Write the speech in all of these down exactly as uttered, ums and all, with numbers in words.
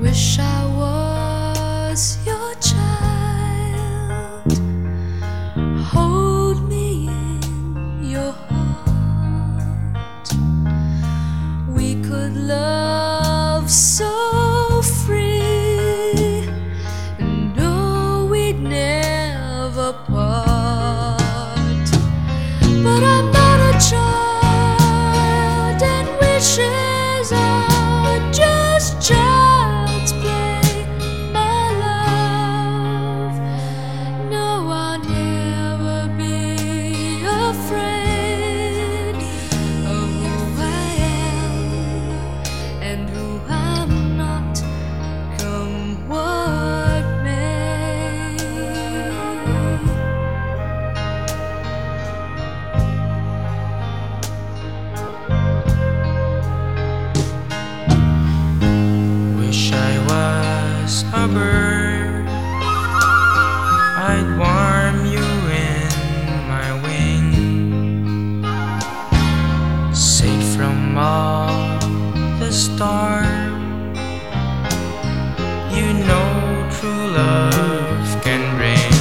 Wish I was your child. Hold me in your heart. We could love so free and know we'd never part. But I'm not a child, and wishes are just child's play, my love. No, I'll never be afraid of who I am and who I'm not, come what may. Wish I was a bird, I'd warm you in my wing, safe from all the storm. You know true love can bring.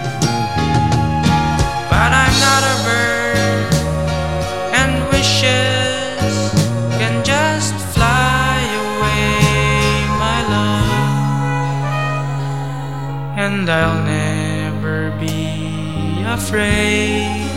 But I'm not a bird, and wishes can just fly away, my love. And I'll never be afraid